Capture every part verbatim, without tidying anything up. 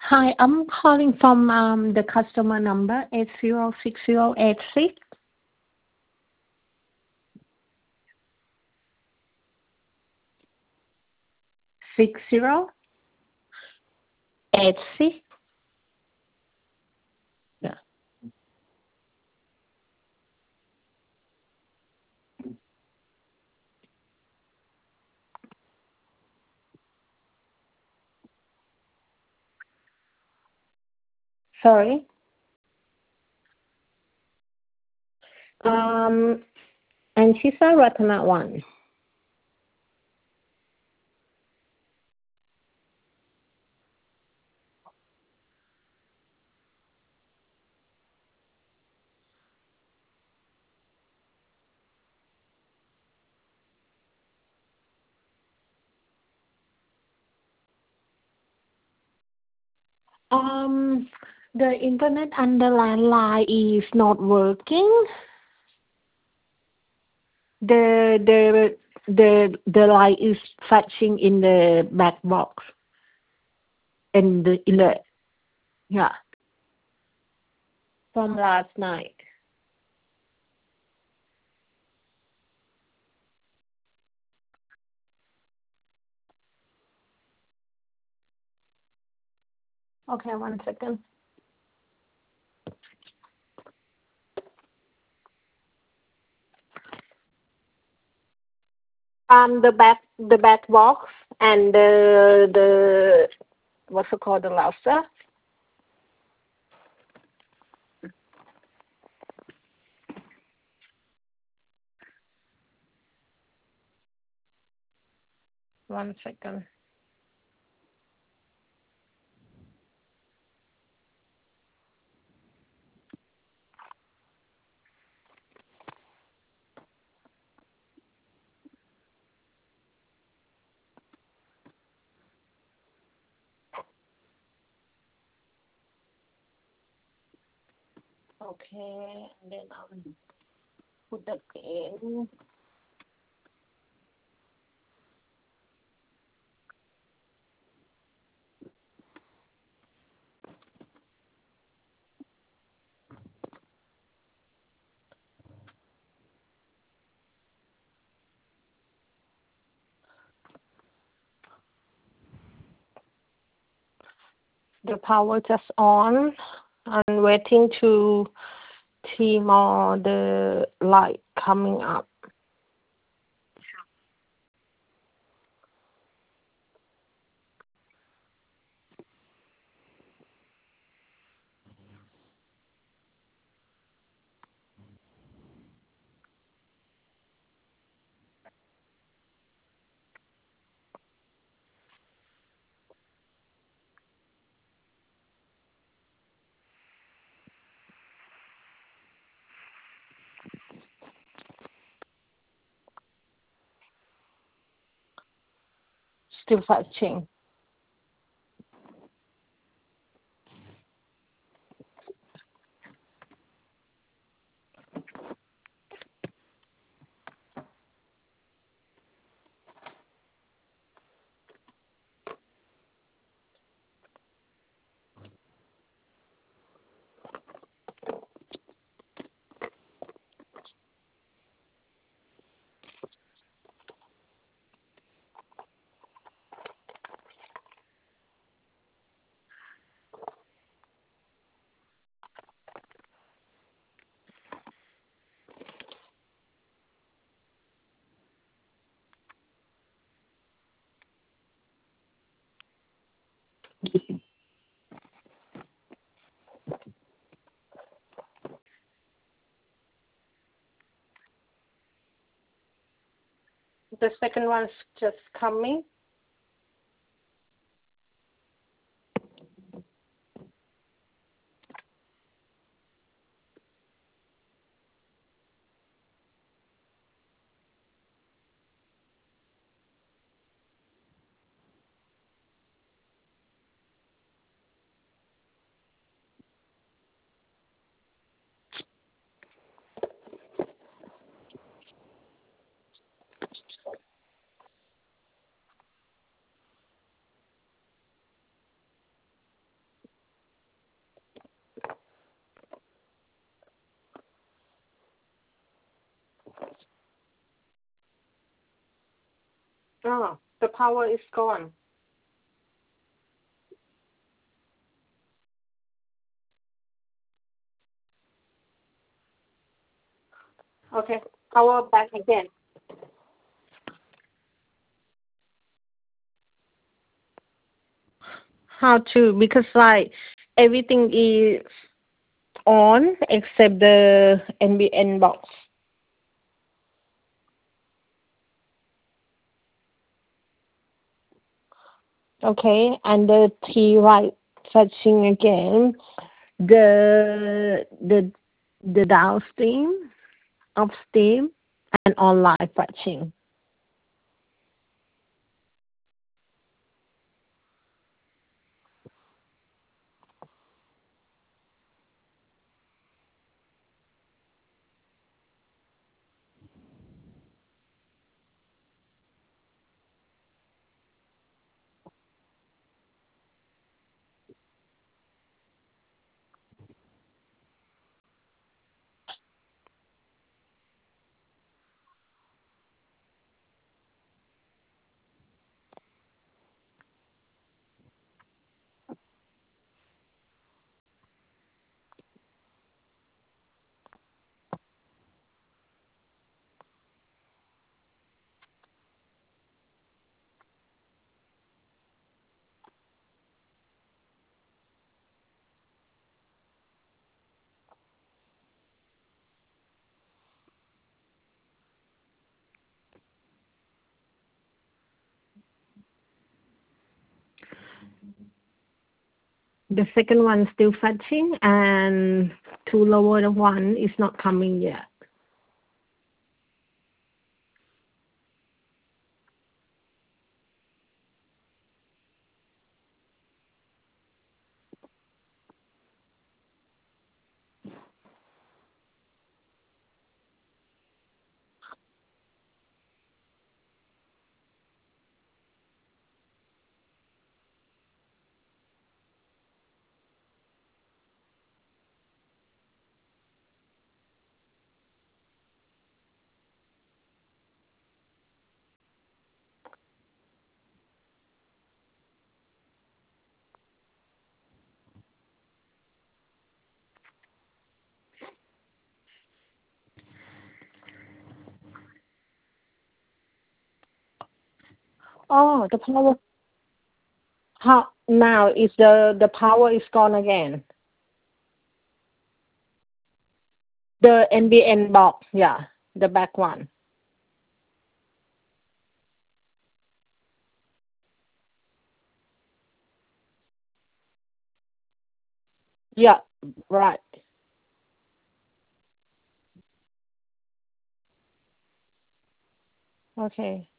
Hi, I'm calling from um, the customer number eight zero six zero eight six. Six zero eight six. Yeah. Sorry. Um, and she's a Ratana one. Um, the internet and the landline is not working. The the the the light is flashing in the back box in the in the yeah from last night. Okay, one second. Um, the back the back box and the the what's it called, the louser. One second. Okay, and then I'll put the pin. The power just on. I'm waiting to see more the light coming up. Still flashing. The second one's just coming. Oh, the power is gone. Okay, power back again. How to? Because like everything is on except the N B N box. Okay, and the T right fetching again. The the the downstream, upstream, and online fetching. The second one still fetching, and two lower one is not coming yet. Oh, the power. How now is the the power is gone again. The N B N box, yeah, the back one. Yeah, right. Okay.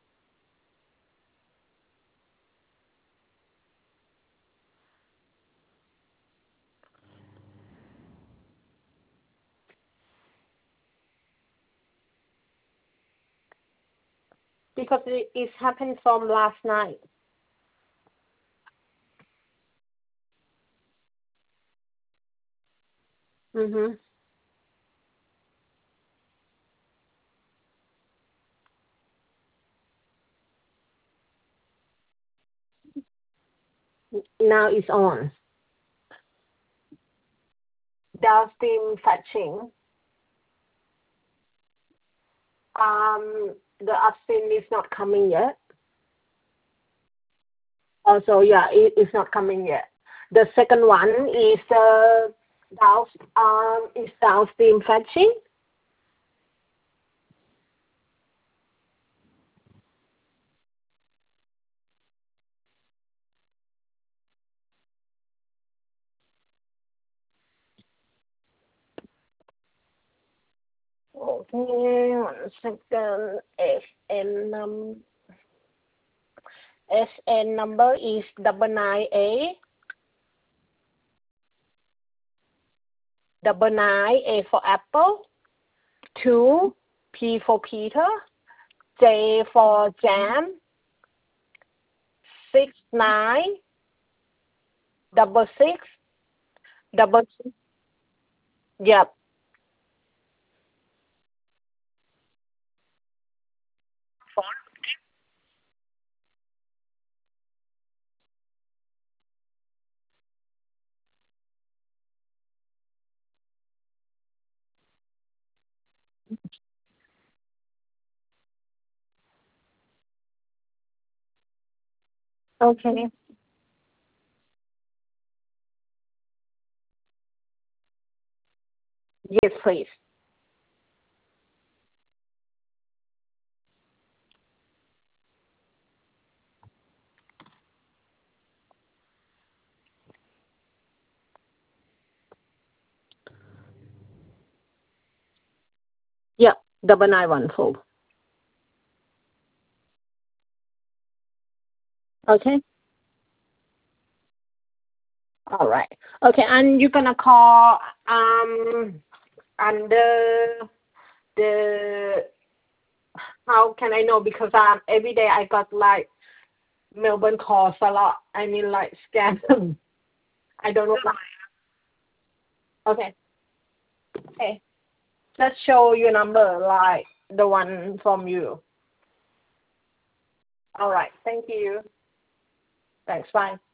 Because it, it happened from last night. Mhm. Now it's on. Downstream fetching. Um, the upstream is not coming yet. Also, yeah, it is not coming yet. The second one is uh, down um is downstream fetching. Okay, one second. S N num S N number is double nine A double nine A for apple, two P for Peter, J for jam, six nine double six double six. Yep. Okay. Yes, please. Yeah, double nine one four. Okay. All right. Okay, and you're gonna call um under the how can I know because um every day I got like Melbourne calls a lot. I mean like scam. I don't know. Okay. Okay. Let's show your number like the one from you. All right. Thank you. Thanks. Bye.